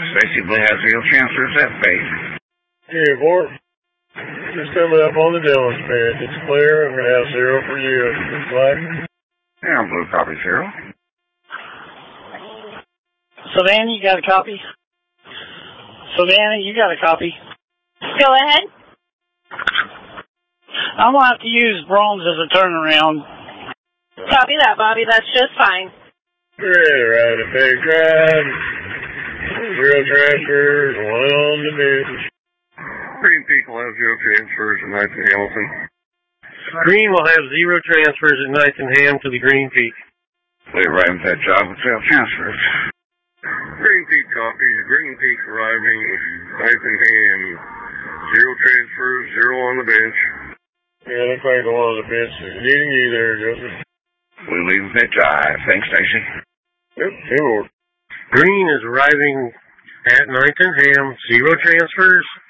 Stacy Blue has zero transfers at base. Yeah, Bort. Just coming up on the Dillon's bed. It's clear. I'm going to have 0 for you. It's black. Yeah, Blue copy 0. Savannah, you got a copy? Savannah, you got a copy? Go ahead. I'm going to have to use bronze as a turnaround. Copy that, Bobby. That's just fine. Right, a big drive. 0 transfers, 1 on the bench. Green Peak will have 0 transfers at 9th and Hamilton. Green will have 0 transfers at 9th and Ham to the Green Peak. Blue arriving at that job with 0 transfers. Green Peak copies. Green Peak arriving 9th and Ham. 0 transfers, 0 on the bench. Yeah, looks like the one on the bench is needing you there, Joseph. Blue leaving that drive. Thanks, Stacy. Yep, sure. Green is arriving at 9th and Ham, 0 transfers,